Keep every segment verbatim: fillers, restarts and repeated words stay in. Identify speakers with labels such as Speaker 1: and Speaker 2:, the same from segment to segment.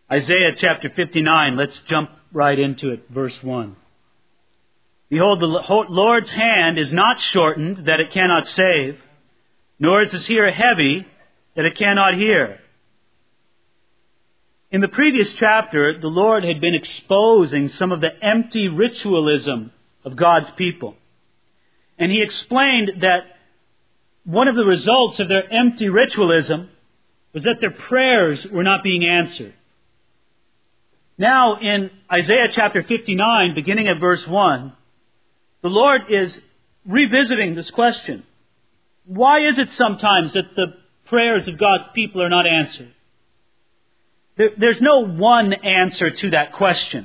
Speaker 1: Isaiah chapter fifty-nine, let's jump right into it, verse one. Behold, the Lord's hand is not shortened, that it cannot save, nor is His ear heavy, that it cannot hear. In the previous chapter, the Lord had been exposing some of the empty ritualism of God's people. And He explained that one of the results of their empty ritualism was that their prayers were not being answered. Now, in Isaiah chapter fifty-nine, beginning at verse one, the Lord is revisiting this question. Why is it sometimes that the prayers of God's people are not answered? There, there's no one answer to that question.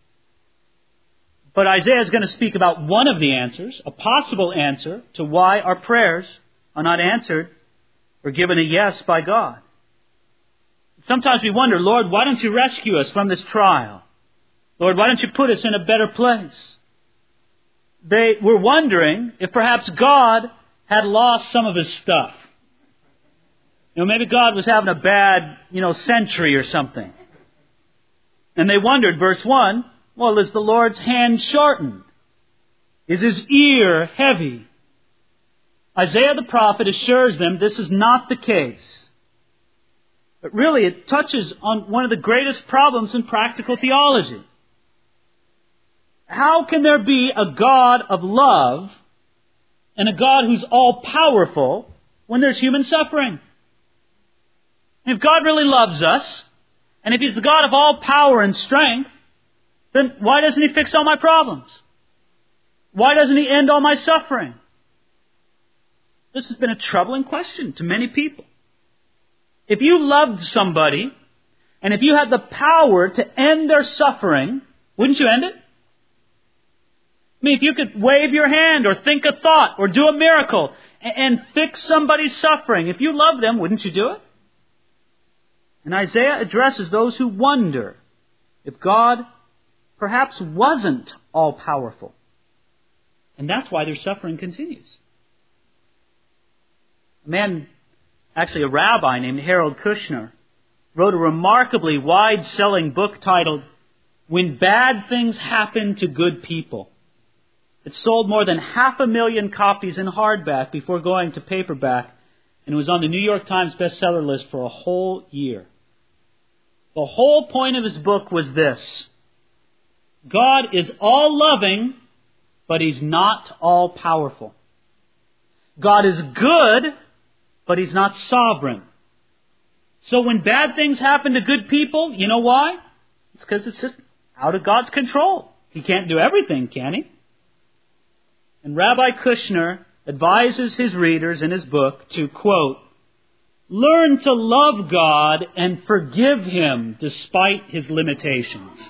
Speaker 1: But Isaiah is going to speak about one of the answers, a possible answer to why our prayers are not answered or given a yes by God. Sometimes we wonder, Lord, why don't you rescue us from this trial? Lord, why don't you put us in a better place? They were wondering if perhaps God had lost some of His stuff. You know, maybe God was having a bad, you know, century or something. And they wondered, verse one, well, is the Lord's hand shortened? Is His ear heavy? Isaiah the prophet assures them this is not the case. But really, it touches on one of the greatest problems in practical theology. How can there be a God of love and a God who's all-powerful when there's human suffering? If God really loves us, and if He's the God of all power and strength, then why doesn't He fix all my problems? Why doesn't He end all my suffering? This has been a troubling question to many people. If you loved somebody, and if you had the power to end their suffering, wouldn't you end it? I mean, if you could wave your hand or think a thought or do a miracle and fix somebody's suffering, if you love them, wouldn't you do it? And Isaiah addresses those who wonder if God perhaps wasn't all-powerful. And that's why their suffering continues. A man, actually a rabbi named Harold Kushner, wrote a remarkably wide-selling book titled, When Bad Things Happen to Good People. It sold more than half a million copies in hardback before going to paperback, and it was on the New York Times bestseller list for a whole year. The whole point of his book was this: God is all-loving, but He's not all-powerful. God is good, but He's not sovereign. So when bad things happen to good people, you know why? It's because it's just out of God's control. He can't do everything, can He? And Rabbi Kushner advises his readers in his book to, quote, learn to love God and forgive Him despite His limitations.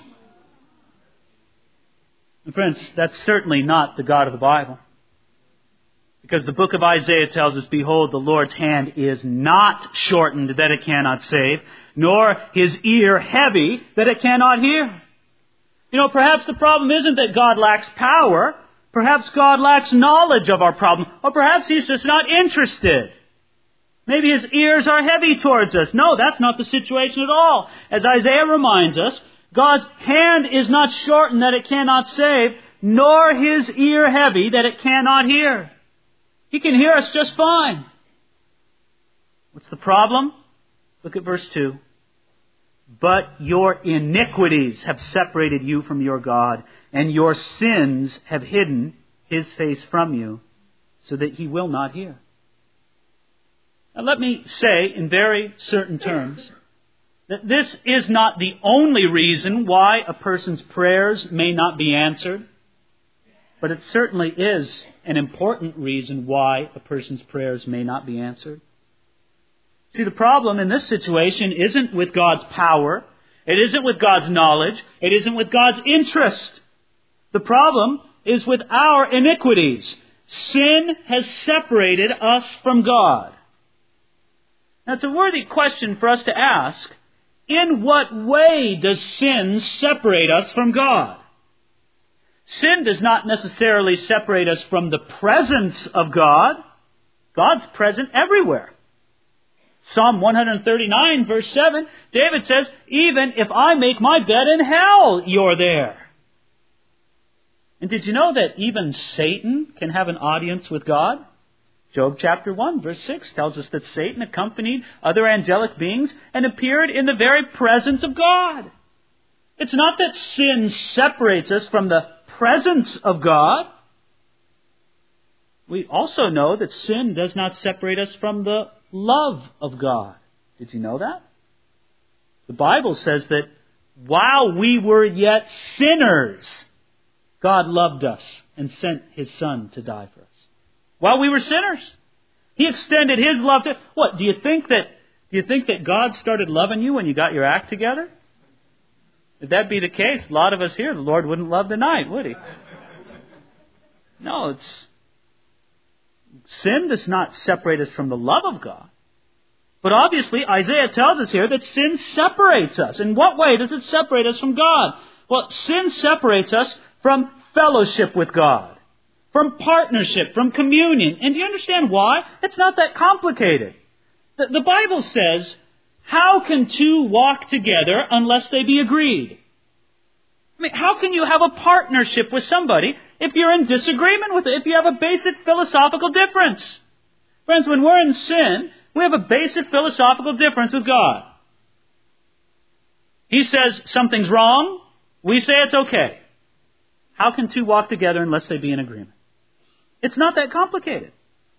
Speaker 1: And friends, that's certainly not the God of the Bible. Because the book of Isaiah tells us, behold, the Lord's hand is not shortened that it cannot save, nor His ear heavy that it cannot hear. You know, perhaps the problem isn't that God lacks power. Perhaps God lacks knowledge of our problem. Or perhaps He's just not interested. Maybe His ears are heavy towards us. No, that's not the situation at all. As Isaiah reminds us, God's hand is not shortened that it cannot save, nor His ear heavy that it cannot hear. He can hear us just fine. What's the problem? Look at verse two. But your iniquities have separated you from your God, and your sins have hidden His face from you, so that He will not hear. Now let me say in very certain terms that this is not the only reason why a person's prayers may not be answered, but it certainly is an important reason why a person's prayers may not be answered. See, the problem in this situation isn't with God's power. It isn't with God's knowledge. It isn't with God's interest. The problem is with our iniquities. Sin has separated us from God. Now, it's a worthy question for us to ask. In what way does sin separate us from God? Sin does not necessarily separate us from the presence of God. God's present everywhere. Psalm one thirty-nine, verse seven, David says, even if I make my bed in hell, you're there. And did you know that even Satan can have an audience with God? Job chapter one, verse six tells us that Satan accompanied other angelic beings and appeared in the very presence of God. It's not that sin separates us from the presence of God. We also know that sin does not separate us from the love of God. Did you know that? The Bible says that while we were yet sinners, God loved us and sent His Son to die for us. While we were sinners, He extended His love to... What, do you think that, do you think that God started loving you when you got your act together? If that be the case, a lot of us here, the Lord wouldn't love tonight, would He? No, it's... Sin does not separate us from the love of God. But obviously, Isaiah tells us here that sin separates us. In what way does it separate us from God? Well, sin separates us from fellowship with God, from partnership, from communion. And do you understand why? It's not that complicated. The, the Bible says, how can two walk together unless they be agreed? I mean, how can you have a partnership with somebody if you're in disagreement with it, if you have a basic philosophical difference? Friends, when we're in sin, we have a basic philosophical difference with God. He says something's wrong. We say it's okay. How can two walk together unless they be in agreement? It's not that complicated.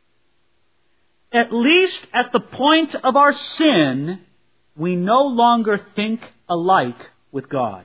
Speaker 1: At least at the point of our sin, we no longer think alike with God.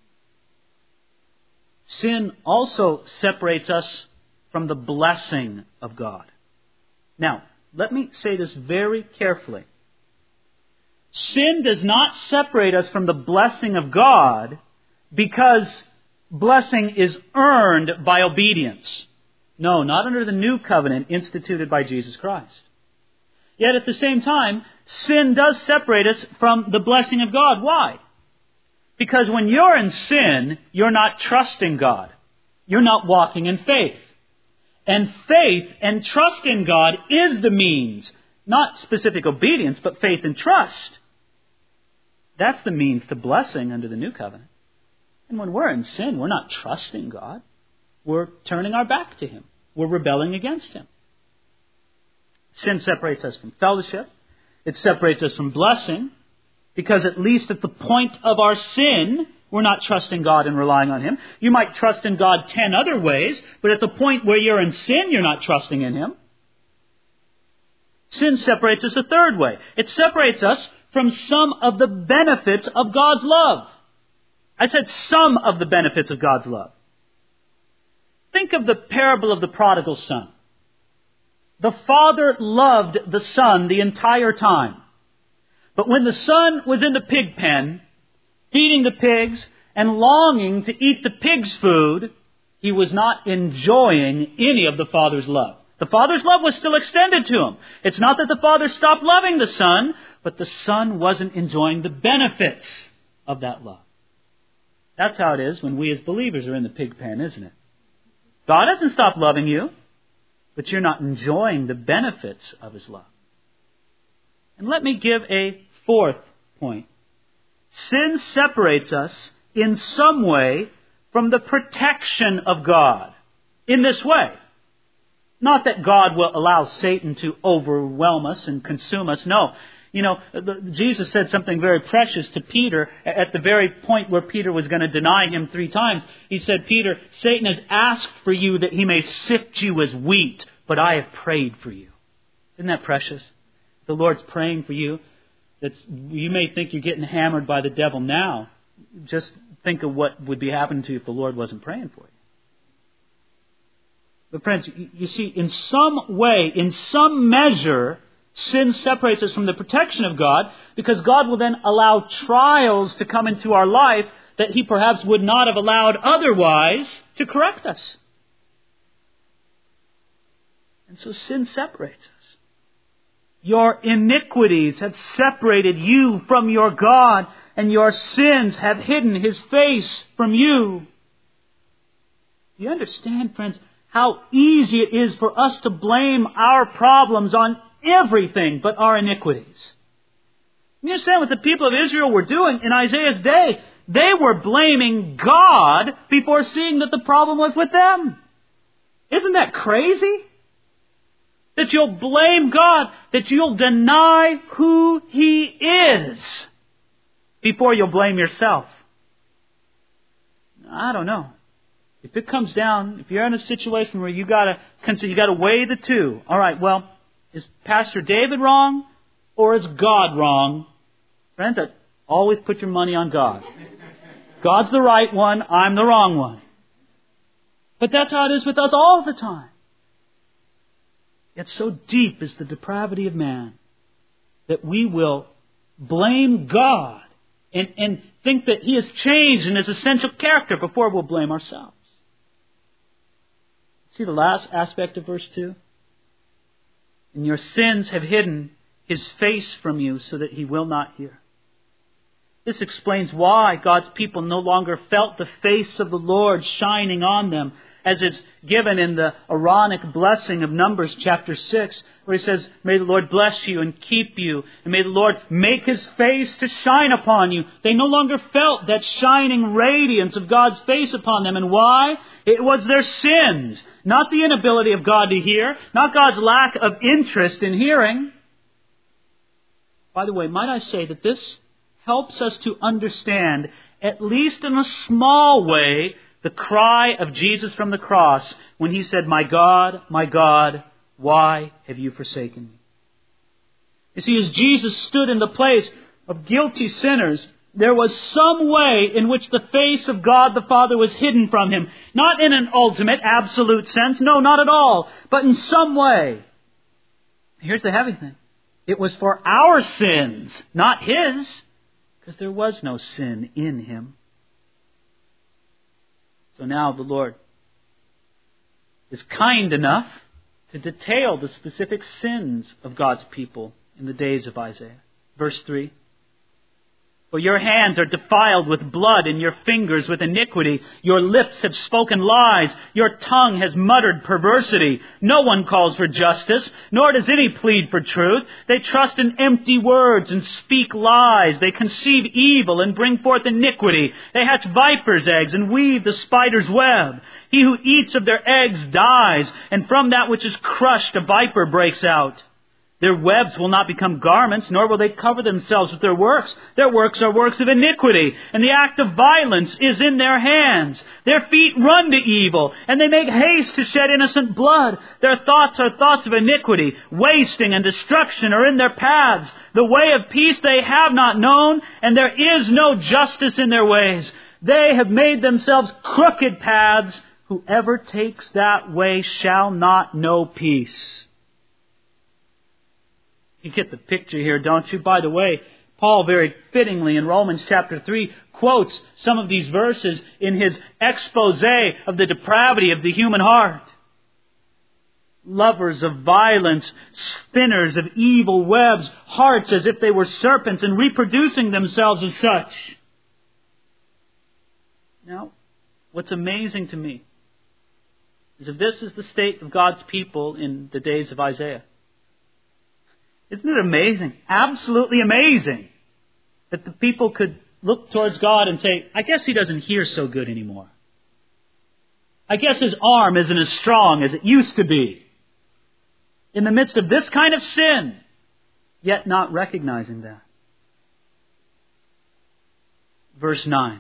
Speaker 1: Sin also separates us from the blessing of God. Now, let me say this very carefully. Sin does not separate us from the blessing of God because blessing is earned by obedience. No, not under the new covenant instituted by Jesus Christ. Yet at the same time, sin does separate us from the blessing of God. Why? Because when you're in sin, you're not trusting God. You're not walking in faith. And faith and trust in God is the means, not specific obedience, but faith and trust. That's the means to blessing under the new covenant. And when we're in sin, we're not trusting God. We're turning our back to Him. We're rebelling against Him. Sin separates us from fellowship. It separates us from blessing. Because at least at the point of our sin, we're not trusting God and relying on Him. You might trust in God ten other ways, but at the point where you're in sin, you're not trusting in Him. Sin separates us a third way. It separates us from some of the benefits of God's love. I said some of the benefits of God's love. Think of the parable of the prodigal son. The father loved the son the entire time. But when the son was in the pig pen, feeding the pigs and longing to eat the pig's food, he was not enjoying any of the father's love. The father's love was still extended to him. It's not that the father stopped loving the son, but the son wasn't enjoying the benefits of that love. That's how it is when we as believers are in the pig pen, isn't it? God doesn't stop loving you, but you're not enjoying the benefits of His love. And let me give a fourth point. Sin separates us in some way from the protection of God. In this way. Not that God will allow Satan to overwhelm us and consume us. No. You know, Jesus said something very precious to Peter at the very point where Peter was going to deny Him three times. He said, Peter, Satan has asked for you that he may sift you as wheat, but I have prayed for you. Isn't that precious? The Lord's praying for you. That you may think you're getting hammered by the devil now. Just think of what would be happening to you if the Lord wasn't praying for you. But friends, you see, in some way, in some measure, sin separates us from the protection of God because God will then allow trials to come into our life that He perhaps would not have allowed otherwise to correct us. And so sin separates us. Your iniquities have separated you from your God, and your sins have hidden His face from you. Do you understand, friends, how easy it is for us to blame our problems on everything but our iniquities? You understand what the people of Israel were doing in Isaiah's day? They were blaming God before seeing that the problem was with them. Isn't that crazy? That you'll blame God, that you'll deny who He is before you'll blame yourself. I don't know. If it comes down, if you're in a situation where you gotta consider, you gotta weigh the two. All right, well, is Pastor David wrong or is God wrong? Friend, always put your money on God. God's the right one, I'm the wrong one. But that's how it is with us all the time. Yet so deep is the depravity of man that we will blame God and, and think that He has changed in His essential character before we'll blame ourselves. See the last aspect of verse two? And your sins have hidden His face from you so that He will not hear. This explains why God's people no longer felt the face of the Lord shining on them, as is given in the Aaronic blessing of Numbers chapter six, where He says, may the Lord bless you and keep you, and may the Lord make His face to shine upon you. They no longer felt that shining radiance of God's face upon them. And why? It was their sins, not the inability of God to hear, not God's lack of interest in hearing. By the way, might I say that this helps us to understand, at least in a small way, the cry of Jesus from the cross when He said, my God, my God, why have you forsaken me? You see, as Jesus stood in the place of guilty sinners, there was some way in which the face of God the Father was hidden from Him. Not in an ultimate, absolute sense. No, not at all. But in some way. Here's the heavy thing. It was for our sins, not His. Because there was no sin in Him. So now the Lord is kind enough to detail the specific sins of God's people in the days of Isaiah. Verse three. For your hands are defiled with blood and your fingers with iniquity. Your lips have spoken lies. Your tongue has muttered perversity. No one calls for justice, nor does any plead for truth. They trust in empty words and speak lies. They conceive evil and bring forth iniquity. They hatch viper's eggs and weave the spider's web. He who eats of their eggs dies, and from that which is crushed a viper breaks out. Their webs will not become garments, nor will they cover themselves with their works. Their works are works of iniquity, and the act of violence is in their hands. Their feet run to evil, and they make haste to shed innocent blood. Their thoughts are thoughts of iniquity. Wasting and destruction are in their paths. The way of peace they have not known, and there is no justice in their ways. They have made themselves crooked paths. Whoever takes that way shall not know peace. You get the picture here, don't you? By the way, Paul very fittingly in Romans chapter three quotes some of these verses in his expose of the depravity of the human heart. Lovers of violence, spinners of evil webs, hearts as if they were serpents and reproducing themselves as such. Now, what's amazing to me is if this is the state of God's people in the days of Isaiah. Isn't it amazing? Absolutely amazing that the people could look towards God and say, I guess He doesn't hear so good anymore. I guess His arm isn't as strong as it used to be. In the midst of this kind of sin, yet not recognizing that. Verse nine.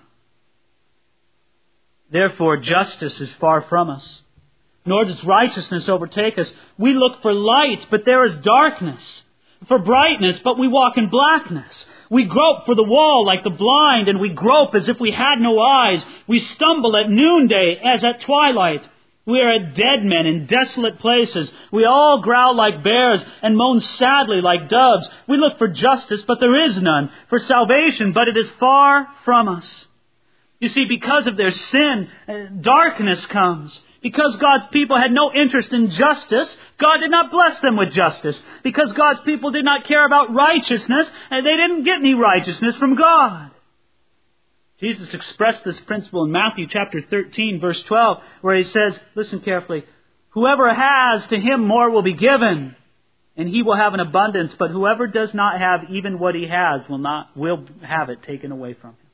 Speaker 1: Therefore justice is far from us, nor does righteousness overtake us. We look for light, but there is darkness. For brightness, but we walk in blackness. We grope for the wall like the blind, and we grope as if we had no eyes. We stumble at noonday as at twilight. We are dead men in desolate places. We all growl like bears and moan sadly like doves. We look for justice, but there is none. For salvation, but it is far from us. You see, because of their sin, darkness comes. Because God's people had no interest in justice, God did not bless them with justice. Because God's people did not care about righteousness, they didn't get any righteousness from God. Jesus expressed this principle in Matthew chapter thirteen, verse twelve, where He says, listen carefully, whoever has, to him more will be given. and he will have an abundance, but whoever does not have even what he has will not will have it taken away from him.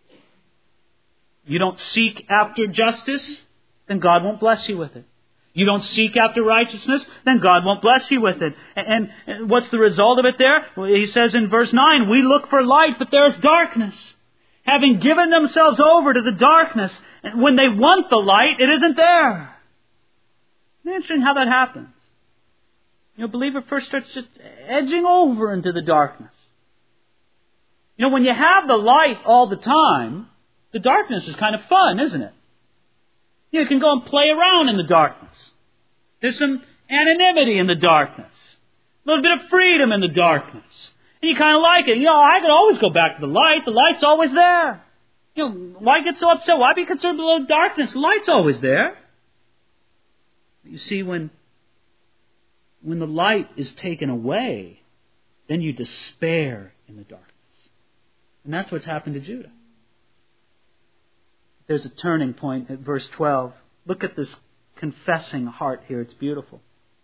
Speaker 1: You don't seek after justice, then God won't bless you with it. You don't seek after righteousness, then God won't bless you with it. And, and what's the result of it there? Well, he says in verse nine, we look for light, but there's darkness. Having given themselves over to the darkness, and when they want the light, it isn't there. Isn't it interesting how that happens? You know, a believer first starts just edging over into the darkness. You know, when you have the light all the time, the darkness is kind of fun, isn't it? You can go and play around in the darkness. There's some anonymity in the darkness. A little bit of freedom in the darkness. And you kind of like it. You know, I can always go back to the light. The light's always there. You know, why get so upset? Why be concerned with the darkness? The light's always there. You see, when, when the light is taken away, then you despair in the darkness. And that's what's happened to Judah. There's a turning point at verse twelve. Look at this confessing heart here. It's beautiful.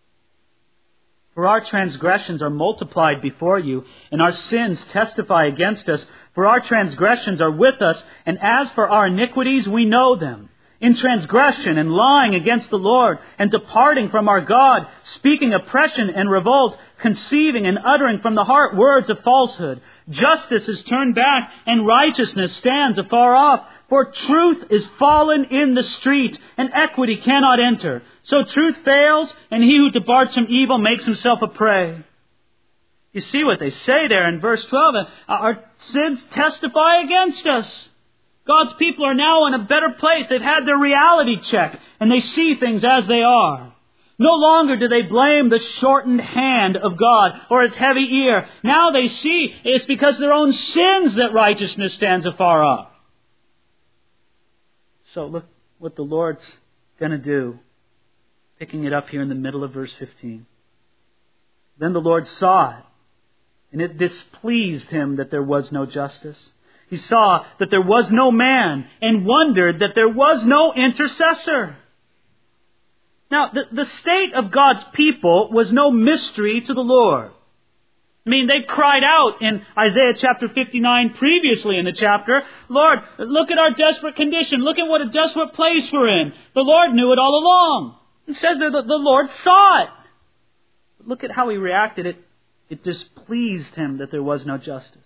Speaker 1: For our transgressions are multiplied before you, and our sins testify against us. For our transgressions are with us, and as for our iniquities, we know them. In transgression and lying against the Lord, and departing from our God, speaking oppression and revolt, conceiving and uttering from the heart words of falsehood. Justice is turned back, and righteousness stands afar off. For truth is fallen in the street, and equity cannot enter. So truth fails, and he who departs from evil makes himself a prey. You see what they say there in verse twelve. Our sins testify against us. God's people are now in a better place. They've had their reality check, and they see things as they are. No longer do they blame the shortened hand of God or His heavy ear. Now they see it's because of their own sins that righteousness stands afar off. So look what the Lord's going to do. Picking it up here in the middle of verse fifteen. Then the Lord saw it, and it displeased Him that there was no justice. He saw that there was no man, and wondered that there was no intercessor. Now, the, the state of God's people was no mystery to the Lord. I mean, they cried out in Isaiah chapter fifty-nine, previously in the chapter, Lord, look at our desperate condition. Look at what a desperate place we're in. The Lord knew it all along. It says that the Lord saw it. But look at how He reacted. It, it displeased Him that there was no justice.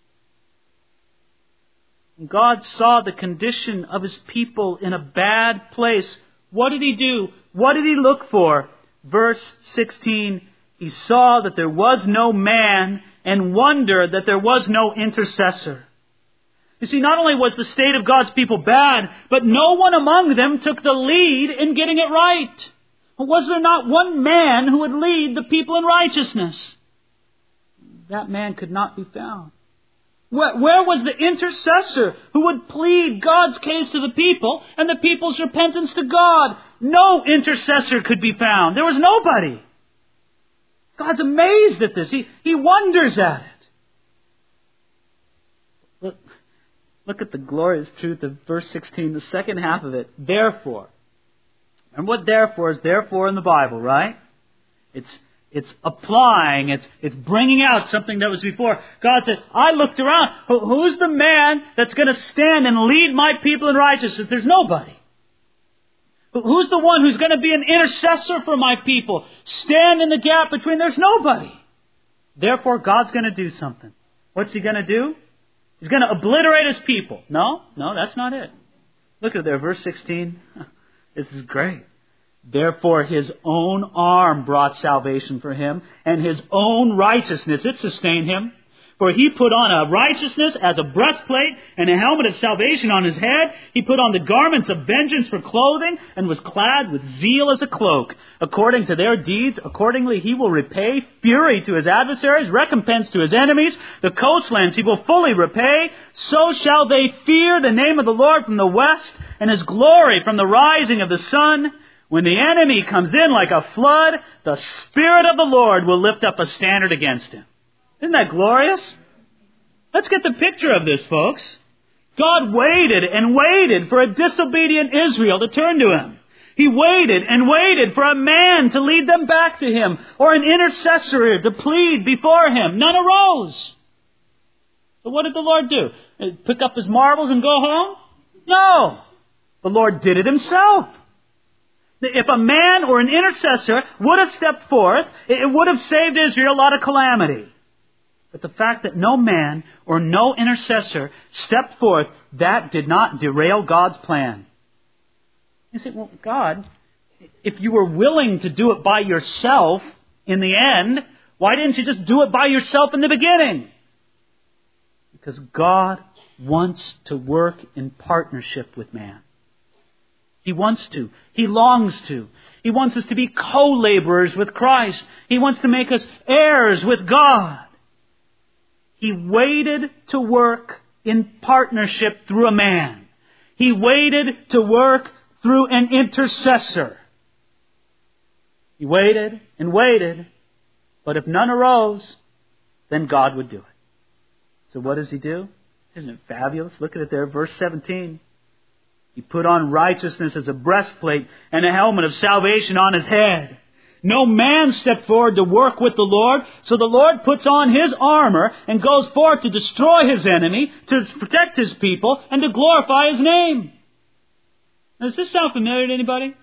Speaker 1: When God saw the condition of His people in a bad place, what did He do? What did He look for? Verse sixteen, He saw that there was no man, and wondered that there was no intercessor. You see, not only was the state of God's people bad, but no one among them took the lead in getting it right. Was there not one man who would lead the people in righteousness? That man could not be found. Where, where was the intercessor who would plead God's case to the people and the people's repentance to God? No intercessor could be found. There was nobody. God's amazed at this. He, he wonders at it. Look, look at the glorious truth of verse sixteen, the second half of it. Therefore. And what therefore is therefore in the Bible, right? It's It's applying, it's it's bringing out something that was before. God said, I looked around. Who, who's the man that's going to stand and lead my people in righteousness? There's nobody. Who's the one who's going to be an intercessor for my people? Stand in the gap between. There's nobody. Therefore, God's going to do something. What's He going to do? He's going to obliterate His people. No, no, that's not it. Look at there, verse sixteen. This is great. Therefore, His own arm brought salvation for Him, and His own righteousness, it sustained Him. For He put on a righteousness as a breastplate, and a helmet of salvation on His head. He put on the garments of vengeance for clothing, and was clad with zeal as a cloak. According to their deeds, accordingly He will repay fury to His adversaries, recompense to His enemies. The coastlands He will fully repay. So shall they fear the name of the Lord from the west, and His glory from the rising of the sun. When the enemy comes in like a flood, the Spirit of the Lord will lift up a standard against him. Isn't that glorious? Let's get the picture of this, folks. God waited and waited for a disobedient Israel to turn to Him. He waited and waited for a man to lead them back to Him, or an intercessor to plead before Him. None arose. So what did the Lord do? Pick up His marbles and go home? No. The Lord did it Himself. If a man or an intercessor would have stepped forth, it would have saved Israel a lot of calamity. But the fact that no man or no intercessor stepped forth, that did not derail God's plan. You say, well, God, if you were willing to do it by yourself in the end, why didn't you just do it by yourself in the beginning? Because God wants to work in partnership with man. He wants to. He longs to. He wants us to be co-laborers with Christ. He wants to make us heirs with God. He waited to work in partnership through a man. He waited to work through an intercessor. He waited and waited, but if none arose, then God would do it. So what does He do? Isn't it fabulous? Look at it there, verse seventeen. He put on righteousness as a breastplate and a helmet of salvation on His head. No man stepped forward to work with the Lord, so the Lord puts on His armor and goes forth to destroy His enemy, to protect His people, and to glorify His name. Now, does this sound familiar to anybody?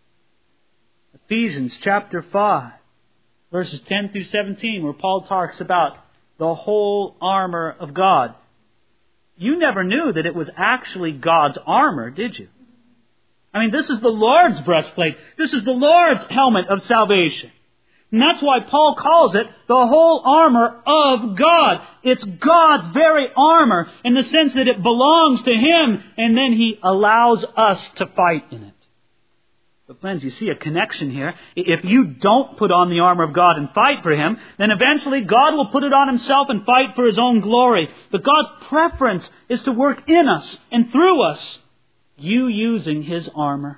Speaker 1: Ephesians chapter five, verses ten through seventeen, where Paul talks about the whole armor of God. You never knew that it was actually God's armor, did you? I mean, this is the Lord's breastplate. This is the Lord's helmet of salvation. And that's why Paul calls it the whole armor of God. It's God's very armor in the sense that it belongs to Him, and then He allows us to fight in it. But friends, you see a connection here. If you don't put on the armor of God and fight for Him, then eventually God will put it on Himself and fight for His own glory. But God's preference is to work in us and through us, you using His armor.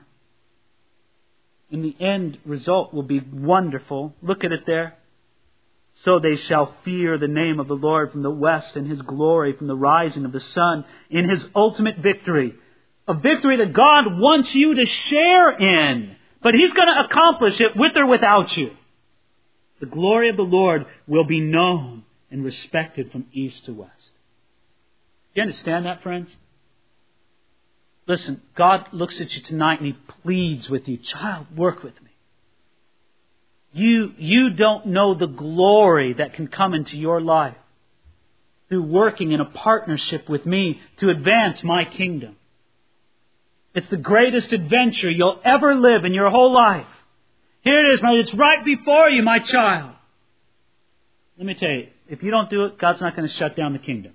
Speaker 1: And the end result will be wonderful. Look at it there. So they shall fear the name of the Lord from the west, and His glory from the rising of the sun, in His ultimate victory. A victory that God wants you to share in. But He's going to accomplish it with or without you. The glory of the Lord will be known and respected from east to west. Do you understand that, friends? Listen, God looks at you tonight and He pleads with you. Child, work with me. You, you don't know the glory that can come into your life through working in a partnership with me to advance my kingdom. It's the greatest adventure you'll ever live in your whole life. Here it is, it's right before you, my child. Let me tell you, if you don't do it, God's not going to shut down the kingdom.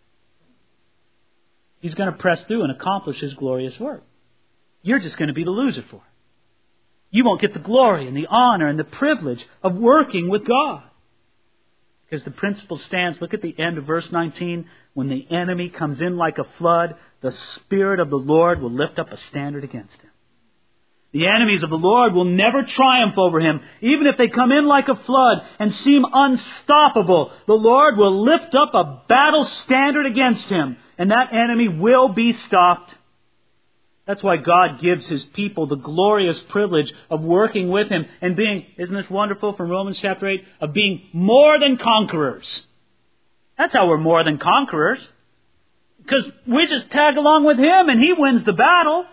Speaker 1: He's going to press through and accomplish His glorious work. You're just going to be the loser for it. You won't get the glory and the honor and the privilege of working with God. Because the principle stands, look at the end of verse nineteen. When the enemy comes in like a flood, the Spirit of the Lord will lift up a standard against him. The enemies of the Lord will never triumph over him. Even if they come in like a flood and seem unstoppable, the Lord will lift up a battle standard against him. And that enemy will be stopped. That's why God gives His people the glorious privilege of working with Him and being, isn't this wonderful from Romans chapter eight, of being more than conquerors. That's how we're more than conquerors. Because we just tag along with Him and He wins the battle.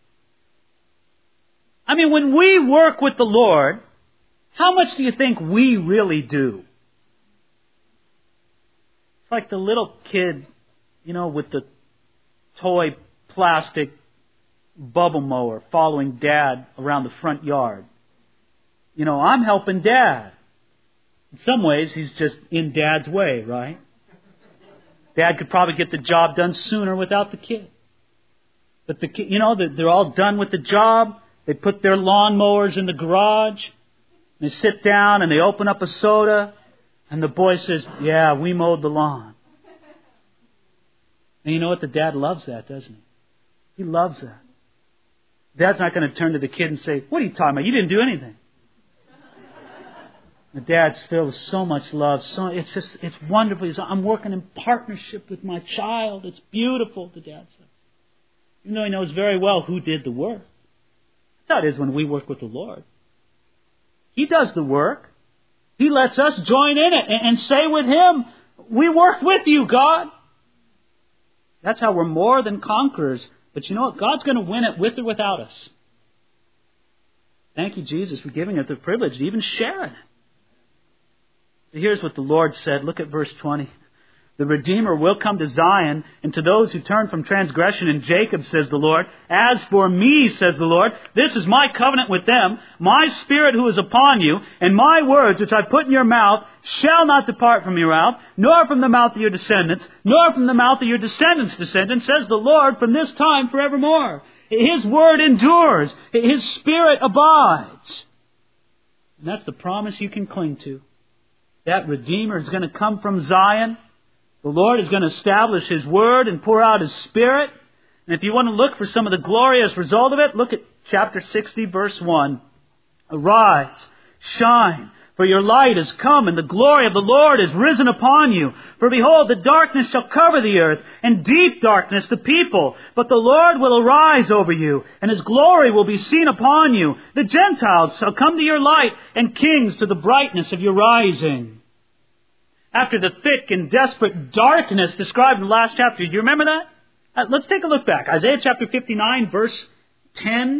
Speaker 1: I mean, when we work with the Lord, how much do you think we really do? It's like the little kid, you know, with the toy plastic bubble mower following Dad around the front yard. You know, I'm helping Dad. In some ways, he's just in Dad's way, right? Dad could probably get the job done sooner without the kid. But the kid, you know, they're all done with the job. They put their lawnmowers in the garage. They sit down and they open up a soda. And the boy says, yeah, we mowed the lawn. And you know what? The dad loves that, doesn't he? He loves that. Dad's not going to turn to the kid and say, what are you talking about? You didn't do anything. The dad's filled with so much love. So it's just, it's wonderful. He's, I'm working in partnership with my child. It's beautiful, the dad says. Even though he knows very well who did the work. That is when we work with the Lord. He does the work. He lets us join in it and say with Him, we work with you, God. That's how we're more than conquerors. But you know what? God's going to win it with or without us. Thank you, Jesus, for giving us the privilege to even share it. Here's what the Lord said. Look at verse twenty. The Redeemer will come to Zion, and to those who turn from transgression in Jacob, says the Lord. As for me, says the Lord, this is my covenant with them, my Spirit who is upon you, and my words which I put in your mouth shall not depart from your mouth, nor from the mouth of your descendants, nor from the mouth of your descendants' descendants, says the Lord, from this time forevermore. His word endures. His Spirit abides. And that's the promise you can cling to. That Redeemer is going to come from Zion. The Lord is going to establish His Word and pour out His Spirit. And if you want to look for some of the glorious result of it, look at chapter sixty, verse one. Arise, shine, for your light has come, and the glory of the Lord is risen upon you. For behold, the darkness shall cover the earth, and deep darkness the people. But the Lord will arise over you, and His glory will be seen upon you. The Gentiles shall come to your light, and kings to the brightness of your rising. After the thick and desperate darkness described in the last chapter, do you remember that? Uh, let's take a look back. Isaiah chapter fifty-nine, verse ten.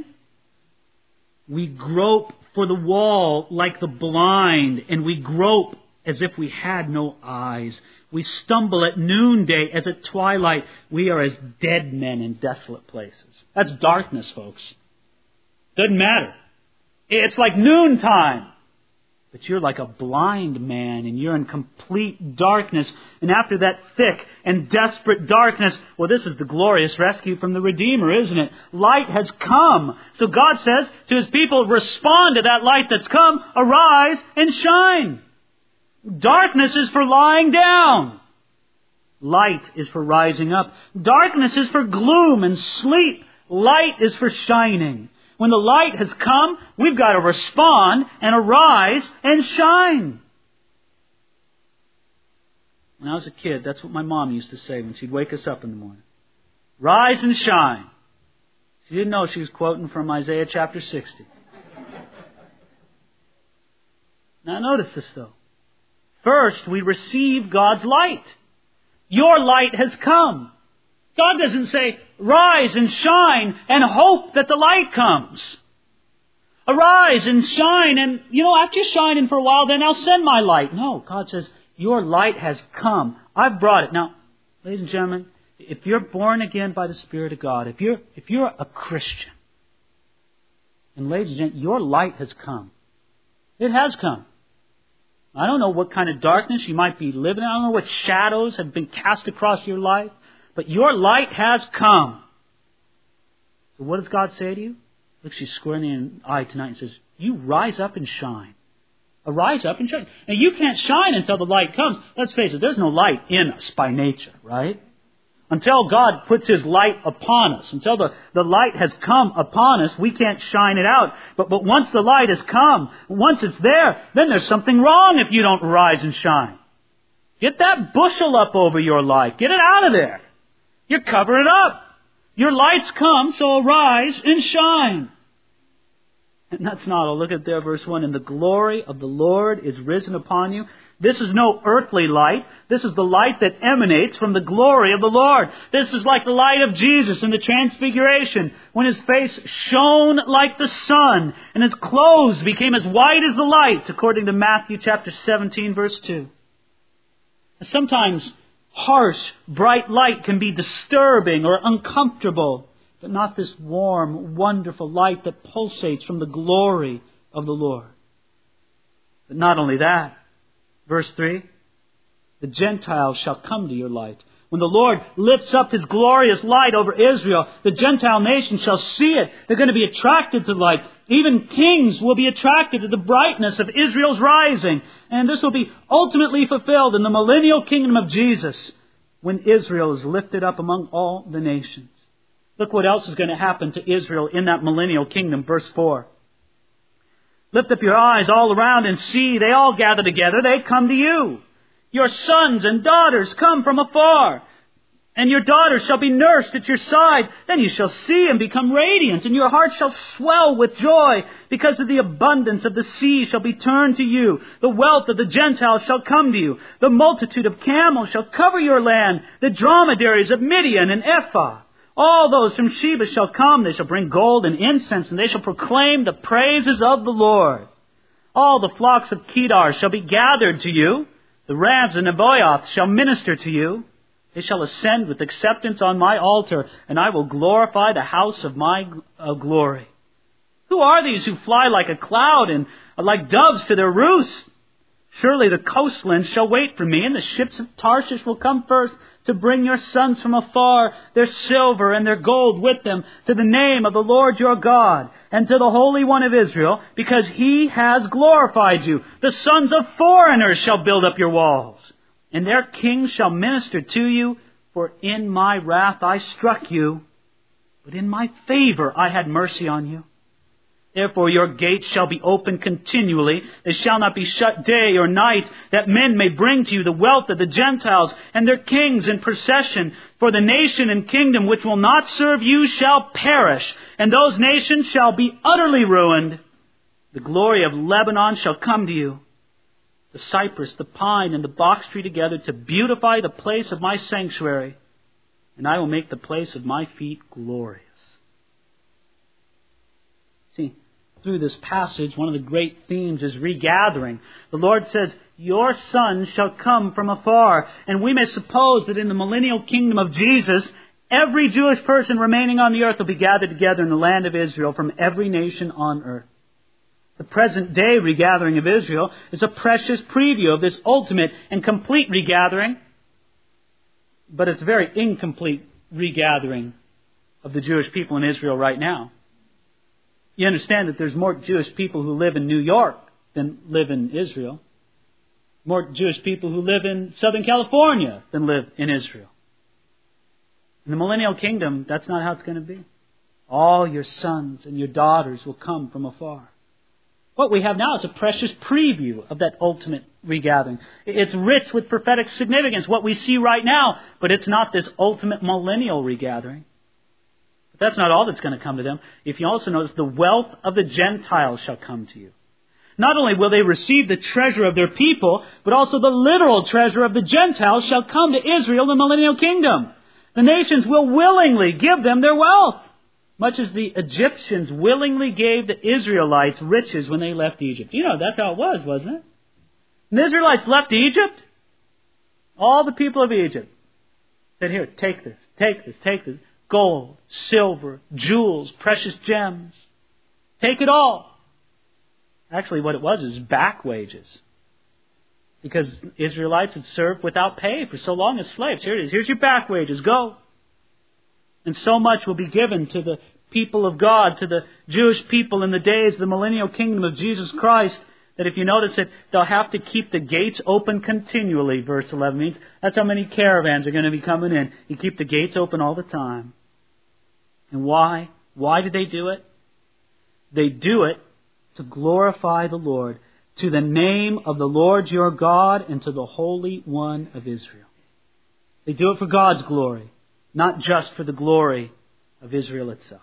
Speaker 1: We grope for the wall like the blind, and we grope as if we had no eyes. We stumble at noonday as at twilight. We are as dead men in desolate places. That's darkness, folks. Doesn't matter. It's like noontime. But you're like a blind man, and you're in complete darkness. And after that thick and desperate darkness, well, this is the glorious rescue from the Redeemer, isn't it? Light has come. So God says to His people, respond to that light that's come. Arise and shine. Darkness is for lying down. Light is for rising up. Darkness is for gloom and sleep. Light is for shining. When the light has come, we've got to respond and arise and shine. When I was a kid, that's what my mom used to say when she'd wake us up in the morning. Rise and shine. She didn't know she was quoting from Isaiah chapter sixty. Now notice this though. First, we receive God's light. Your light has come. God doesn't say, rise and shine and hope that the light comes. Arise and shine and, you know, after you're shining for a while, then I'll send my light. No, God says, your light has come. I've brought it. Now, ladies and gentlemen, if you're born again by the Spirit of God, if you're, if you're a Christian, and ladies and gentlemen, your light has come. It has come. I don't know what kind of darkness you might be living in. I don't know what shadows have been cast across your life. But your light has come. So what does God say to you? Looks you square in the eye tonight and says, you rise up and shine. Arise up and shine. Now you can't shine until the light comes. Let's face it, there's no light in us by nature, right? Until God puts His light upon us, until the, the light has come upon us, we can't shine it out. But, but once the light has come, once it's there, then there's something wrong if you don't rise and shine. Get that bushel up over your life. Get it out of there. You're covering it up. Your light's come, so arise and shine. And that's not all. Look at there, verse one. And the glory of the Lord is risen upon you. This is no earthly light. This is the light that emanates from the glory of the Lord. This is like the light of Jesus in the Transfiguration, when His face shone like the sun, and His clothes became as white as the light, according to Matthew chapter seventeen, verse two. Sometimes harsh, bright light can be disturbing or uncomfortable, but not this warm, wonderful light that pulsates from the glory of the Lord. But not only that, verse three, the Gentiles shall come to your light. When the Lord lifts up His glorious light over Israel, the Gentile nation shall see it. They're going to be attracted to light. Even kings will be attracted to the brightness of Israel's rising. And this will be ultimately fulfilled in the millennial kingdom of Jesus, when Israel is lifted up among all the nations. Look what else is going to happen to Israel in that millennial kingdom. Verse four. Lift up your eyes all around and see. They all gather together. They come to you. Your sons and daughters come from afar. And your daughter shall be nursed at your side. Then you shall see and become radiant, and your heart shall swell with joy, because of the abundance of the sea shall be turned to you. The wealth of the Gentiles shall come to you. The multitude of camels shall cover your land. The dromedaries of Midian and Ephah. All those from Sheba shall come. They shall bring gold and incense, and they shall proclaim the praises of the Lord. All the flocks of Kedar shall be gathered to you. The rams of Nebaioth shall minister to you. They shall ascend with acceptance on my altar, and I will glorify the house of my uh, glory. Who are these who fly like a cloud and uh, like doves to their roosts? Surely the coastlands shall wait for me, and the ships of Tarshish will come first to bring your sons from afar, their silver and their gold with them, to the name of the Lord your God, and to the Holy One of Israel, because He has glorified you. The sons of foreigners shall build up your walls, and their kings shall minister to you, for in my wrath I struck you, but in my favor I had mercy on you. Therefore your gates shall be open continually. They shall not be shut day or night, that men may bring to you the wealth of the Gentiles and their kings in procession. For the nation and kingdom which will not serve you shall perish, and those nations shall be utterly ruined. The glory of Lebanon shall come to you, the cypress, the pine, and the box tree together, to beautify the place of my sanctuary, and I will make the place of my feet glorious. See, through this passage, one of the great themes is regathering. The Lord says, your sons shall come from afar. And we may suppose that in the millennial kingdom of Jesus, every Jewish person remaining on the earth will be gathered together in the land of Israel from every nation on earth. The present day regathering of Israel is a precious preview of this ultimate and complete regathering. But it's a very incomplete regathering of the Jewish people in Israel right now. You understand that there's more Jewish people who live in New York than live in Israel. More Jewish people who live in Southern California than live in Israel. In the millennial kingdom, that's not how it's going to be. All your sons and your daughters will come from afar. What we have now is a precious preview of that ultimate regathering. It's rich with prophetic significance, what we see right now, but it's not this ultimate millennial regathering. But that's not all that's going to come to them. If you also notice, the wealth of the Gentiles shall come to you. Not only will they receive the treasure of their people, but also the literal treasure of the Gentiles shall come to Israel, the millennial kingdom. The nations will willingly give them their wealth, much as the Egyptians willingly gave the Israelites riches when they left Egypt. You know, that's how it was, wasn't it? When the Israelites left Egypt, all the people of Egypt said, here, take this, take this, take this. Gold, silver, jewels, precious gems. Take it all. Actually, what it was is back wages. Because Israelites had served without pay for so long as slaves. Here it is. Here's your back wages. Go. And so much will be given to the people of God, to the Jewish people in the days of the millennial kingdom of Jesus Christ, that if you notice it, they'll have to keep the gates open continually, verse eleven means. That's how many caravans are going to be coming in. You keep the gates open all the time. And why? Why do they do it? They do it to glorify the Lord, to the name of the Lord your God and to the Holy One of Israel. They do it for God's glory, not just for the glory of Israel itself.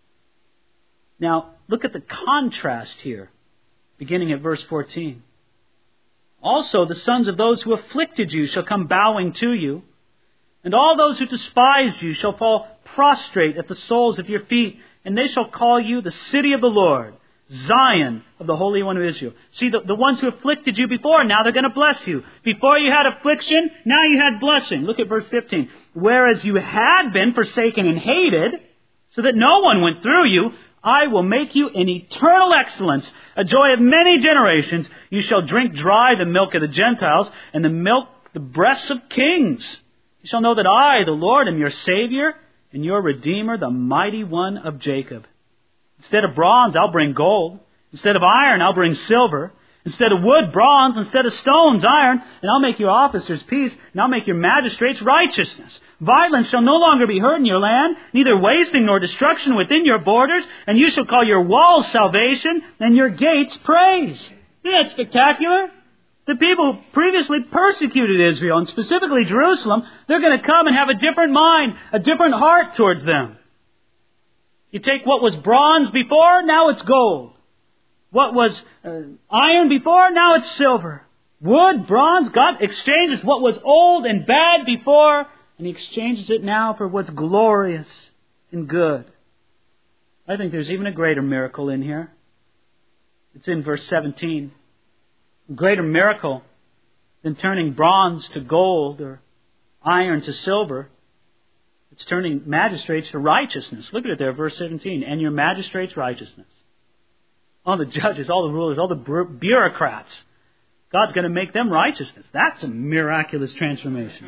Speaker 1: Now, look at the contrast here, beginning at verse fourteen. Also, the sons of those who afflicted you shall come bowing to you, and all those who despised you shall fall prostrate at the soles of your feet, and they shall call you the city of the Lord, Zion of the Holy One of Israel. See, the, the ones who afflicted you before, now they're going to bless you. Before you had affliction, now you had blessing. Look at verse fifteen. Whereas you had been forsaken and hated, so that no one went through you, I will make you an eternal excellence, a joy of many generations. You shall drink dry the milk of the Gentiles, and the milk the breasts of kings. You shall know that I, the Lord, am your Savior, and your Redeemer, the Mighty One of Jacob. Instead of bronze, I'll bring gold. Instead of iron, I'll bring silver. Instead of wood, bronze. Instead of stones, iron. And I'll make your officers peace, and I'll make your magistrates righteousness. Violence shall no longer be heard in your land, neither wasting nor destruction within your borders. And you shall call your walls salvation, and your gates praise. Isn't that spectacular? The people who previously persecuted Israel, and specifically Jerusalem, they're going to come and have a different mind, a different heart towards them. You take what was bronze before, now it's gold. What was uh, iron before, now it's silver. Wood, bronze, God exchanges what was old and bad before, and He exchanges it now for what's glorious and good. I think there's even a greater miracle in here. It's in verse seventeen. A greater miracle than turning bronze to gold or iron to silver. It's turning magistrates to righteousness. Look at it there, verse seventeen. And your magistrates' righteousness. All the judges, all the rulers, all the bureaucrats. God's going to make them righteousness. That's a miraculous transformation.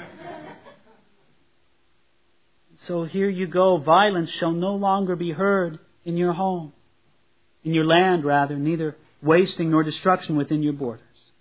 Speaker 1: So here you go. Violence shall no longer be heard in your home. In your land, rather. Neither wasting nor destruction within your borders.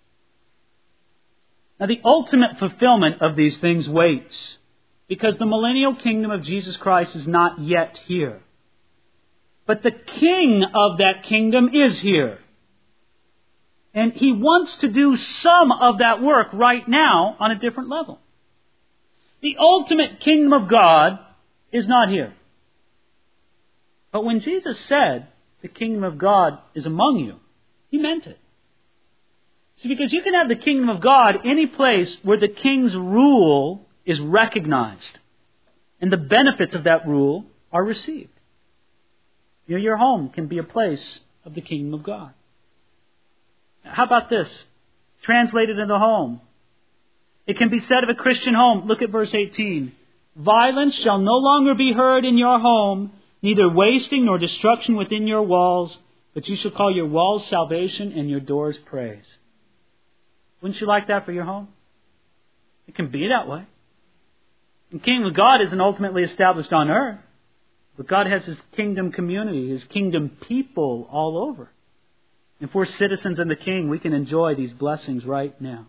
Speaker 1: Now the ultimate fulfillment of these things waits. Because the millennial kingdom of Jesus Christ is not yet here. But the king of that kingdom is here. And He wants to do some of that work right now on a different level. The ultimate kingdom of God is not here. But when Jesus said, the kingdom of God is among you, He meant it. See, because you can have the kingdom of God any place where the king's rule is recognized. And the benefits of that rule are received. You know, your home can be a place of the kingdom of God. How about this? Translated in the home. It can be said of a Christian home. Look at verse eighteen. Violence shall no longer be heard in your home, neither wasting nor destruction within your walls, but you shall call your walls salvation and your doors praise. Wouldn't you like that for your home? It can be that way. The kingdom of God isn't ultimately established on earth, but God has His kingdom community, His kingdom people all over. If we're citizens of the King, we can enjoy these blessings right now.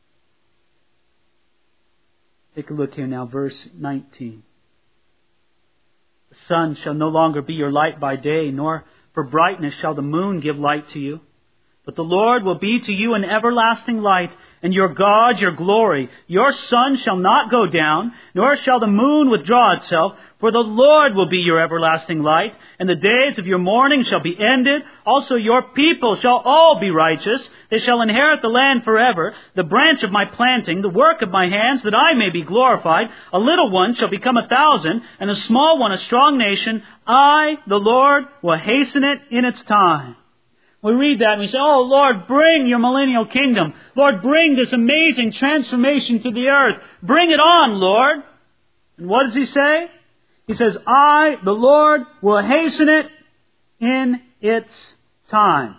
Speaker 1: Take a look here now, verse nineteen. The sun shall no longer be your light by day, nor for brightness shall the moon give light to you. But the Lord will be to you an everlasting light, and your God your glory. Your sun shall not go down, nor shall the moon withdraw itself, for the Lord will be your everlasting light, and the days of your mourning shall be ended. Also your people shall all be righteous. They shall inherit the land forever, the branch of my planting, the work of my hands, that I may be glorified. A little one shall become a thousand, and a small one a strong nation. I, the Lord, will hasten it in its time. We read that and we say, oh, Lord, bring your millennial kingdom. Lord, bring this amazing transformation to the earth. Bring it on, Lord. And what does He say? He says, I, the Lord, will hasten it in its time.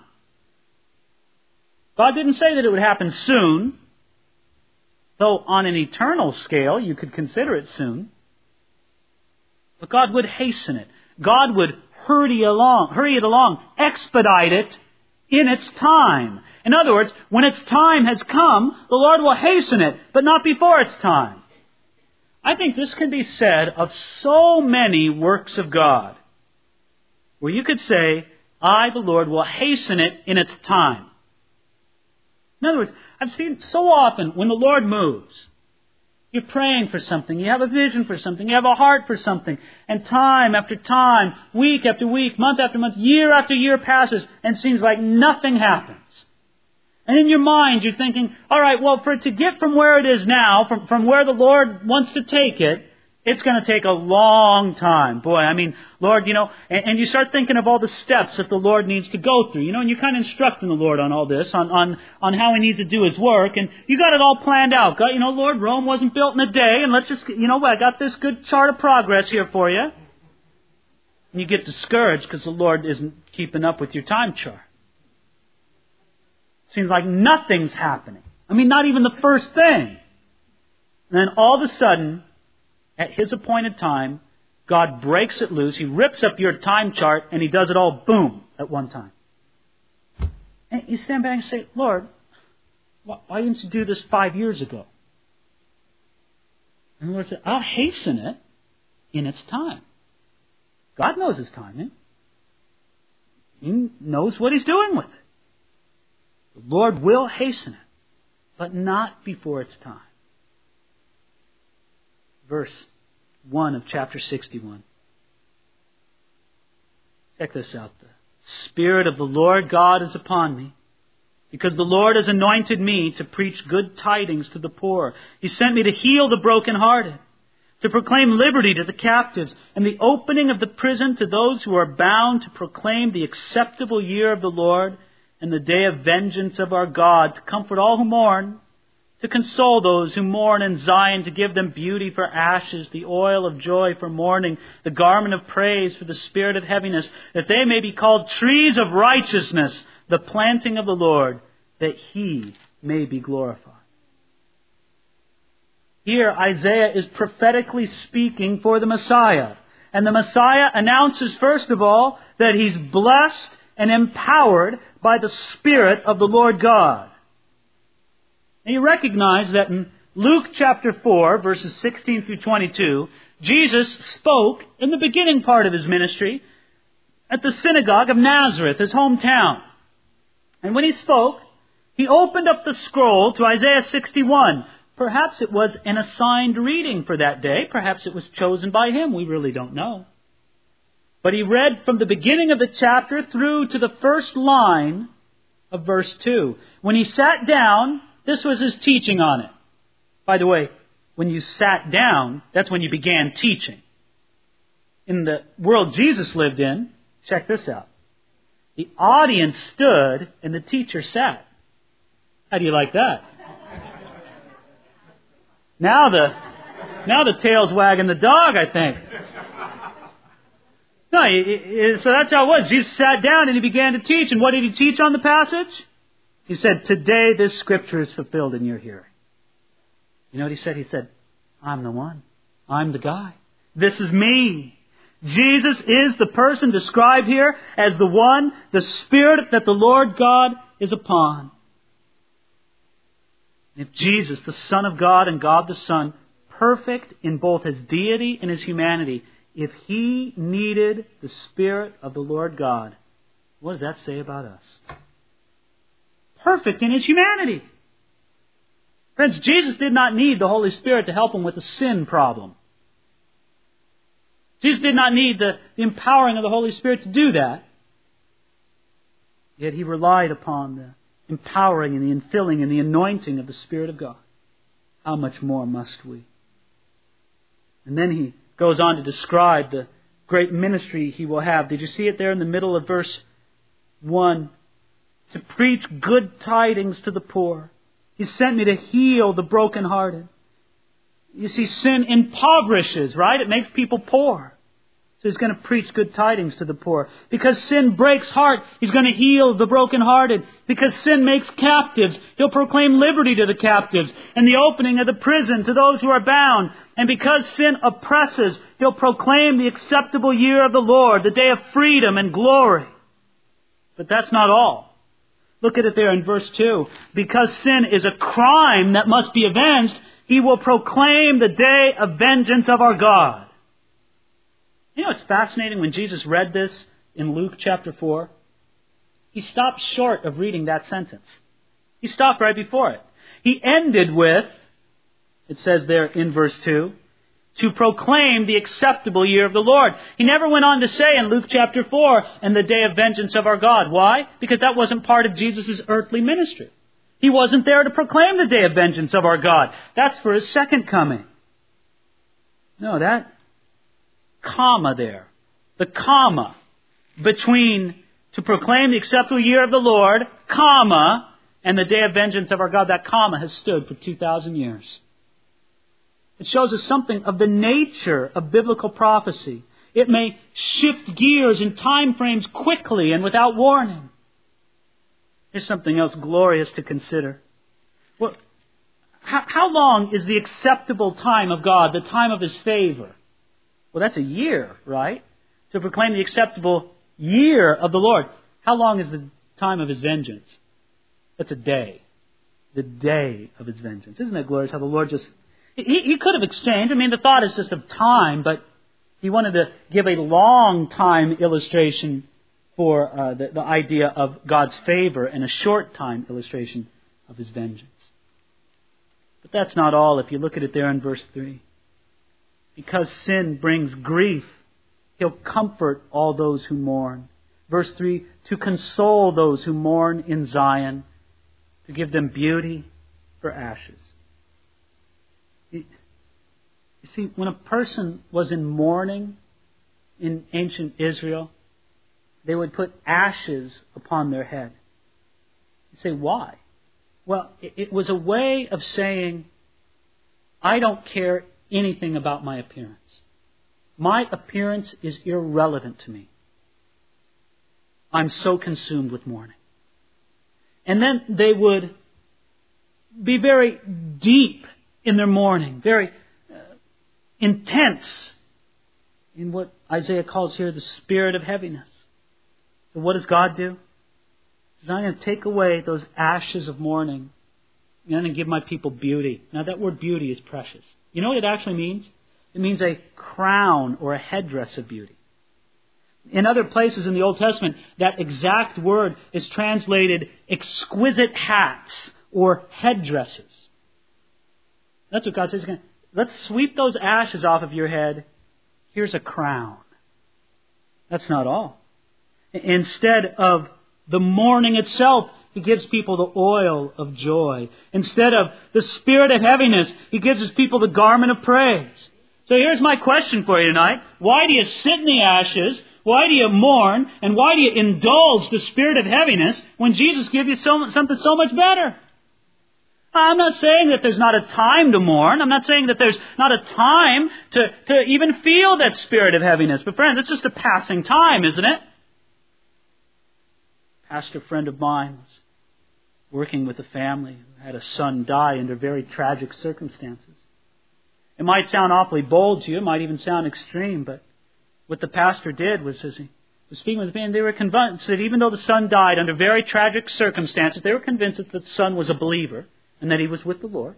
Speaker 1: God didn't say that it would happen soon, though on an eternal scale you could consider it soon. But God would hasten it. God would hurry along, hurry it along, expedite it in its time. In other words, when its time has come, the Lord will hasten it, but not before its time. I think this can be said of so many works of God, where you could say, I, the Lord, will hasten it in its time. In other words, I've seen so often when the Lord moves, you're praying for something, you have a vision for something, you have a heart for something, and time after time, week after week, month after month, year after year passes, and it seems like nothing happens. And in your mind, you're thinking, all right, well, for it to get from where it is now, from, from where the Lord wants to take it, it's going to take a long time. Boy, I mean, Lord, you know, and, and you start thinking of all the steps that the Lord needs to go through, you know, and you're kind of instructing the Lord on all this, on, on, on how He needs to do His work, and you got it all planned out. God, you know, Lord, Rome wasn't built in a day, and let's just, you know, I got this good chart of progress here for you. And you get discouraged because the Lord isn't keeping up with your time chart. Seems like nothing's happening. I mean, not even the first thing. And then all of a sudden, at His appointed time, God breaks it loose. He rips up your time chart and He does it all, boom, at one time. And you stand back and say, Lord, why didn't you do this five years ago? And the Lord said, I'll hasten it in its time. God knows His timing. He knows what He's doing with it. The Lord will hasten it. but not before its time. Verse one of chapter sixty-one. Check this out. The Spirit of the Lord God is upon me, because the Lord has anointed me to preach good tidings to the poor. He sent me to heal the brokenhearted, to proclaim liberty to the captives, and the opening of the prison to those who are bound, to proclaim the acceptable year of the Lord and the day of vengeance of our God, to comfort all who mourn, to console those who mourn in Zion, to give them beauty for ashes, the oil of joy for mourning, the garment of praise for the spirit of heaviness, that they may be called trees of righteousness, the planting of the Lord, that He may be glorified. Here, Isaiah is prophetically speaking for the Messiah. And the Messiah announces, first of all, that He's blessed and empowered by the Spirit of the Lord God. And you recognize that in Luke chapter four, verses sixteen through twenty-two, Jesus spoke in the beginning part of His ministry at the synagogue of Nazareth, His hometown. And when He spoke, He opened up the scroll to Isaiah sixty-one. Perhaps it was an assigned reading for that day. Perhaps it was chosen by Him. We really don't know. But He read from the beginning of the chapter through to the first line of verse two. When He sat down, this was His teaching on it. By the way, when you sat down, that's when you began teaching. In the world Jesus lived in, check this out. The audience stood and the teacher sat. How do you like that? Now the now the tail's wagging the dog, I think. No, so that's how it was. Jesus sat down and He began to teach. And what did He teach on the passage? He said, today this scripture is fulfilled in your hearing. You know what He said? He said, I'm the one. I'm the guy. This is me. Jesus is the person described here as the one, the Spirit that the Lord God is upon. If Jesus, the Son of God and God the Son, perfect in both His deity and His humanity, if He needed the Spirit of the Lord God, what does that say about us? Perfect in His humanity. Friends, Jesus did not need the Holy Spirit to help Him with the sin problem. Jesus did not need the, the empowering of the Holy Spirit to do that. Yet He relied upon the empowering and the infilling and the anointing of the Spirit of God. How much more must we? And then He goes on to describe the great ministry He will have. Did you see it there in the middle of verse one? To preach good tidings to the poor. He sent me to heal the brokenhearted. You see, sin impoverishes, right? It makes people poor. So He's going to preach good tidings to the poor. Because sin breaks heart, He's going to heal the brokenhearted. Because sin makes captives, He'll proclaim liberty to the captives and the opening of the prison to those who are bound. And because sin oppresses, He'll proclaim the acceptable year of the Lord, the day of freedom and glory. But that's not all. Look at it there in verse two. Because sin is a crime that must be avenged, He will proclaim the day of vengeance of our God. You know, it's fascinating when Jesus read this in Luke chapter four. He stopped short of reading that sentence. He stopped right before it. He ended with, it says there in verse two, to proclaim the acceptable year of the Lord. He never went on to say in Luke chapter four, and the day of vengeance of our God. Why? Because that wasn't part of Jesus' earthly ministry. He wasn't there to proclaim the day of vengeance of our God. That's for His second coming. No, that comma there, the comma between to proclaim the acceptable year of the Lord, comma, and the day of vengeance of our God, that comma has stood for two thousand years. It shows us something of the nature of biblical prophecy. It may shift gears and time frames quickly and without warning. Here's something else glorious to consider. Well, how, how long is the acceptable time of God, the time of His favor? Well, that's a year, right? To proclaim the acceptable year of the Lord. How long is the time of His vengeance? That's a day. The day of His vengeance. Isn't that glorious how the Lord just... He, he could have exchanged. I mean, the thought is just of time, but He wanted to give a long time illustration for uh, the, the idea of God's favor and a short time illustration of His vengeance. But that's not all if you look at it there in verse three. Because sin brings grief, He'll comfort all those who mourn. Verse three, to console those who mourn in Zion, to give them beauty for ashes. You see, when a person was in mourning in ancient Israel, they would put ashes upon their head. You say, why? Well, it was a way of saying, I don't care anything about my appearance. My appearance is irrelevant to me. I'm so consumed with mourning. And then they would be very deep in their mourning, very uh, intense in what Isaiah calls here the spirit of heaviness. So what does God do? He says, I'm going to take away those ashes of mourning and I'm going to give my people beauty. Now that word beauty is precious. You know what it actually means? It means a crown or a headdress of beauty. In other places in the Old Testament, that exact word is translated exquisite hats or headdresses. That's what God says. Let's sweep those ashes off of your head. Here's a crown. That's not all. Instead of the mourning itself, He gives people the oil of joy. Instead of the spirit of heaviness, He gives His people the garment of praise. So here's my question for you tonight. Why do you sit in the ashes? Why do you mourn? And why do you indulge the spirit of heaviness when Jesus gives you so, something so much better? I'm not saying that there's not a time to mourn. I'm not saying that there's not a time to, to even feel that spirit of heaviness. But friends, it's just a passing time, isn't it? A pastor friend of mine was working with a family who had a son die under very tragic circumstances. It might sound awfully bold to you. It might even sound extreme. But what the pastor did was, as he was speaking with the family, they were convinced that even though the son died under very tragic circumstances, they were convinced that the son was a believer and that he was with the Lord.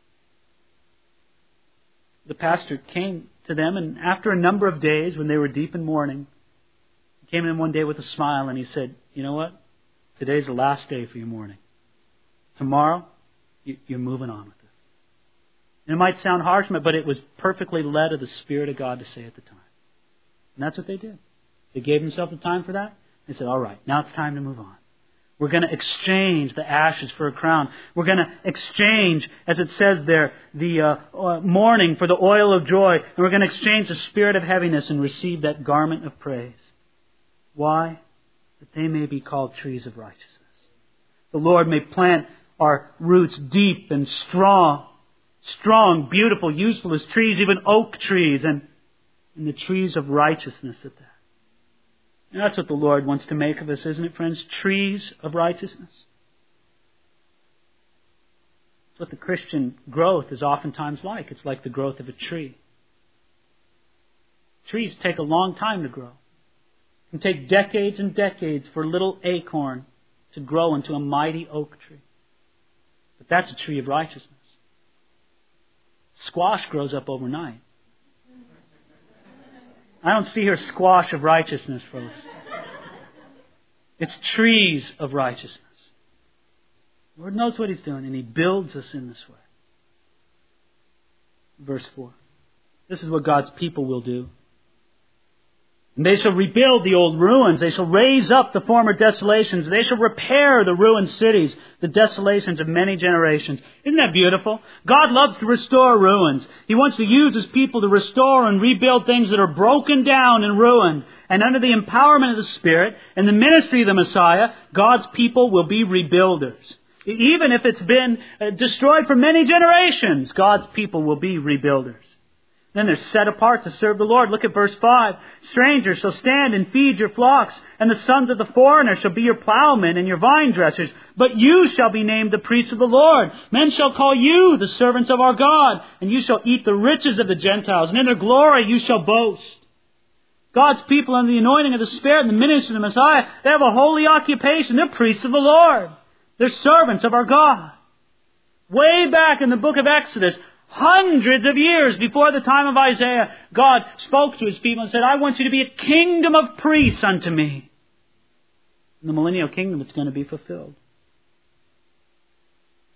Speaker 1: The pastor came to them, and after a number of days when they were deep in mourning, he came in one day with a smile and he said, you know what? Today's the last day for your mourning. Tomorrow, you're moving on with this. And it might sound harsh, but it was perfectly led of the Spirit of God to say at the time. And that's what they did. They gave themselves the time for that. They said, all right, now it's time to move on. We're going to exchange the ashes for a crown. We're going to exchange, as it says there, the uh, uh, mourning for the oil of joy. And we're going to exchange the spirit of heaviness and receive that garment of praise. Why? That they may be called trees of righteousness. The Lord may plant our roots deep and strong. Strong, beautiful, useful as trees, even oak trees, and, and the trees of righteousness at that. And that's what the Lord wants to make of us, isn't it, friends? Trees of righteousness. It's what the Christian growth is oftentimes like. It's like the growth of a tree. Trees take a long time to grow. It can take decades and decades for a little acorn to grow into a mighty oak tree. But that's a tree of righteousness. Squash grows up overnight. I don't see here squash of righteousness, folks. It's trees of righteousness. The Lord knows what He's doing, and He builds us in this way. Verse four. This is what God's people will do. And they shall rebuild the old ruins. They shall raise up the former desolations. They shall repair the ruined cities, the desolations of many generations. Isn't that beautiful? God loves to restore ruins. He wants to use His people to restore and rebuild things that are broken down and ruined. And under the empowerment of the Spirit and the ministry of the Messiah, God's people will be rebuilders. Even if it's been destroyed for many generations, God's people will be rebuilders. Then they're set apart to serve the Lord. Look at verse five. Strangers shall stand and feed your flocks, and the sons of the foreigner shall be your plowmen and your vine dressers. But you shall be named the priests of the Lord. Men shall call you the servants of our God, and you shall eat the riches of the Gentiles, and in their glory you shall boast. God's people under the anointing of the Spirit and the ministry of the Messiah, they have a holy occupation. They're priests of the Lord. They're servants of our God. Way back in the book of Exodus, hundreds of years before the time of Isaiah, God spoke to His people and said, I want you to be a kingdom of priests unto me. In the millennial kingdom, it's going to be fulfilled.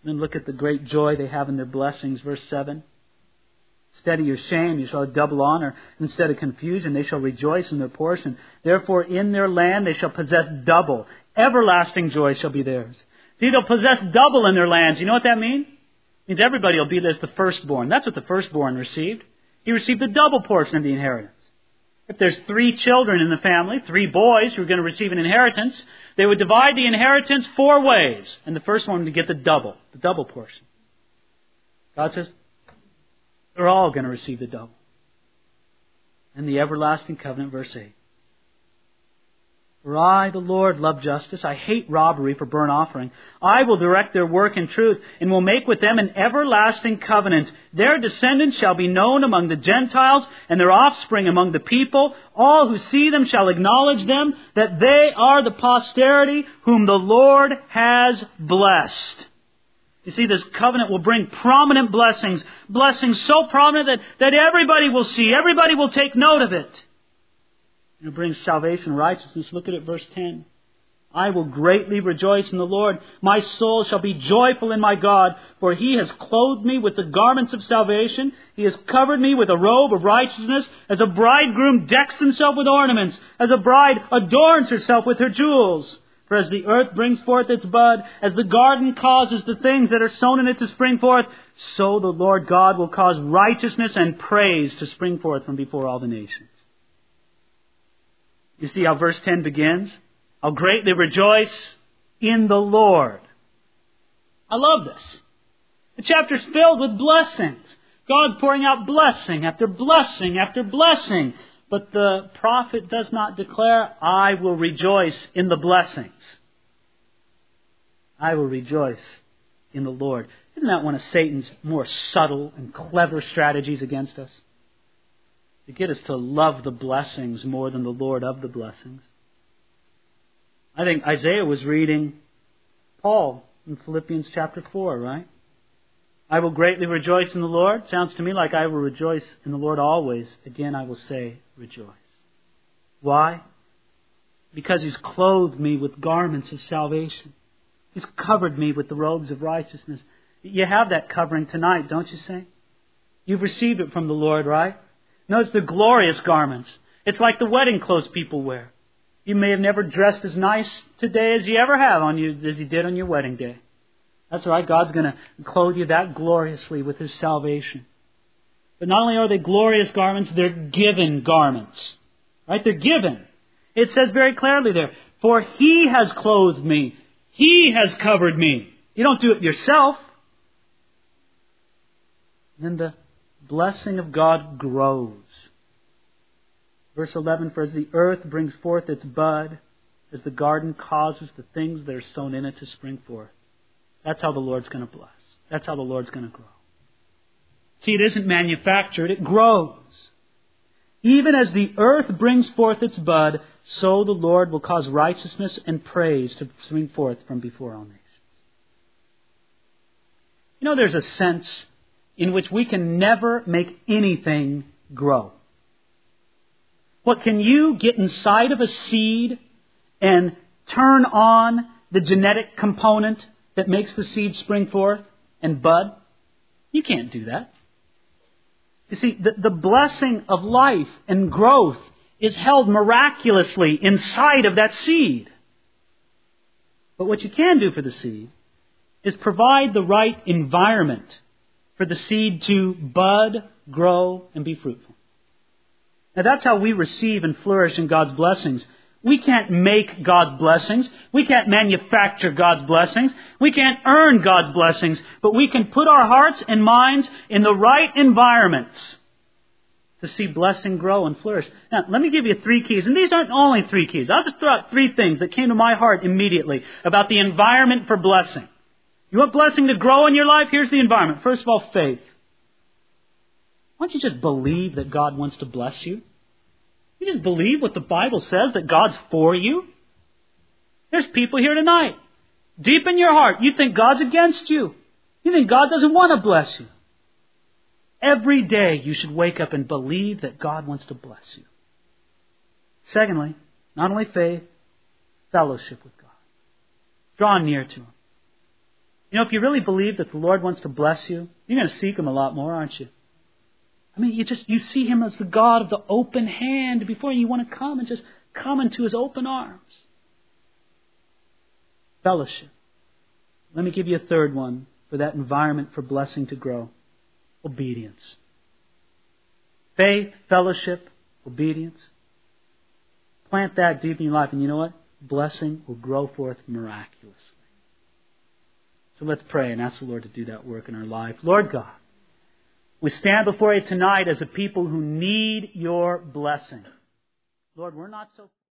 Speaker 1: Then look at the great joy they have in their blessings. Verse seven. Instead of your shame, you shall have double honor. Instead of confusion, they shall rejoice in their portion. Therefore, in their land they shall possess double. Everlasting joy shall be theirs. See, they'll possess double in their lands. You know what that means? It means everybody will be as the firstborn. That's what the firstborn received. He received a double portion of the inheritance. If there's three children in the family, three boys who are going to receive an inheritance, they would divide the inheritance four ways. And the first one would get the double, the double portion. God says, they're all going to receive the double. And the everlasting covenant, verse eight. For I, the Lord, love justice. I hate robbery for burnt offering. I will direct their work in truth, and will make with them an everlasting covenant. Their descendants shall be known among the Gentiles, and their offspring among the people. All who see them shall acknowledge them, that they are the posterity whom the Lord has blessed. You see, this covenant will bring prominent blessings. Blessings so prominent that, that everybody will see. Everybody will take note of it. And it brings salvation and righteousness. Look at it, verse ten. I will greatly rejoice in the Lord. My soul shall be joyful in my God, for He has clothed me with the garments of salvation. He has covered me with a robe of righteousness, as a bridegroom decks himself with ornaments, as a bride adorns herself with her jewels. For as the earth brings forth its bud, as the garden causes the things that are sown in it to spring forth, so the Lord God will cause righteousness and praise to spring forth from before all the nations. You see how verse ten begins? I'll greatly rejoice in the Lord. I love this. The chapter's filled with blessings. God pouring out blessing after blessing after blessing. But the prophet does not declare, I will rejoice in the blessings. I will rejoice in the Lord. Isn't that one of Satan's more subtle and clever strategies against us? To get us to love the blessings more than the Lord of the blessings. I think Isaiah was reading Paul in Philippians chapter four, right? I will greatly rejoice in the Lord. Sounds to me like I will rejoice in the Lord always. Again, I will say rejoice. Why? Because He's clothed me with garments of salvation. He's covered me with the robes of righteousness. You have that covering tonight, don't you say? You've received it from the Lord, right? Notice the glorious garments. It's like the wedding clothes people wear. You may have never dressed as nice today as you ever have on you, as you did on your wedding day. That's right. God's going to clothe you that gloriously with His salvation. But not only are they glorious garments, they're given garments. Right? They're given. It says very clearly there, for He has clothed me. He has covered me. You don't do it yourself. Then the blessing of God grows. Verse eleven, for as the earth brings forth its bud, as the garden causes the things that are sown in it to spring forth. That's how the Lord's going to bless. That's how the Lord's going to grow. See, it isn't manufactured, it grows. Even as the earth brings forth its bud, so the Lord will cause righteousness and praise to spring forth from before all nations. You know, there's a sense in which we can never make anything grow. What can you get inside of a seed and turn on the genetic component that makes the seed spring forth and bud? You can't do that. You see, the, the blessing of life and growth is held miraculously inside of that seed. But what you can do for the seed is provide the right environment for the seed to bud, grow, and be fruitful. Now that's how we receive and flourish in God's blessings. We can't make God's blessings. We can't manufacture God's blessings. We can't earn God's blessings. But we can put our hearts and minds in the right environments to see blessing grow and flourish. Now, let me give you three keys. And these aren't only three keys. I'll just throw out three things that came to my heart immediately about the environment for blessing. You want blessing to grow in your life? Here's the environment. First of all, faith. Why don't you just believe that God wants to bless you? You just believe what the Bible says, that God's for you. There's people here tonight. Deep in your heart, you think God's against you. You think God doesn't want to bless you. Every day you should wake up and believe that God wants to bless you. Secondly, not only faith, fellowship with God. Draw near to Him. You know, if you really believe that the Lord wants to bless you, you're going to seek Him a lot more, aren't you? I mean, you just you see Him as the God of the open hand before you. You want to come and just come into His open arms. Fellowship. Let me give you a third one for that environment for blessing to grow. Obedience. Faith, fellowship, obedience. Plant that deep in your life, and you know what? Blessing will grow forth miraculously. So let's pray and ask the Lord to do that work in our life. Lord God, we stand before You tonight as a people who need Your blessing. Lord, we're not so...